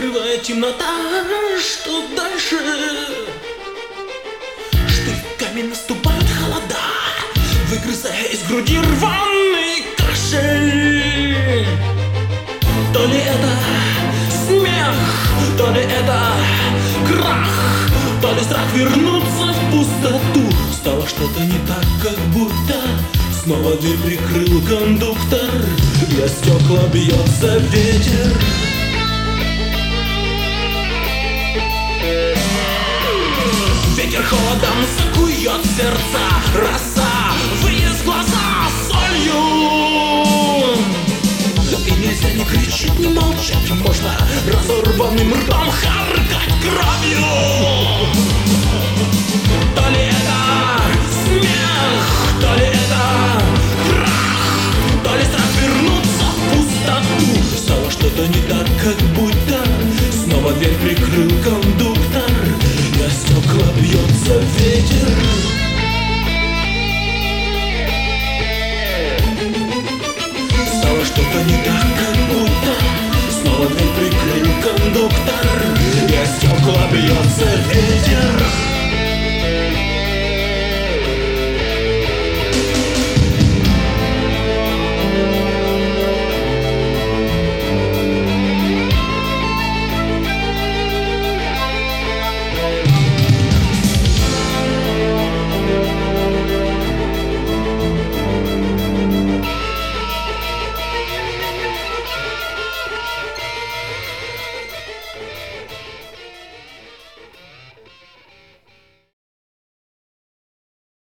накрывает темнота. Что дальше? Штыками наступают холода, выгрызая из груди рваный кашель. То ли это смех, то ли это крах, то ли страх вернуться в пустоту. Стало что-то не так, как будто снова дверь прикрыл кондуктор, и о стекла бьется ветер. Ветер холодом закует сердца, роса выезд глаза солью. И нельзя ни кричать, ни молчать, можно разорванным ртом харкать кровью.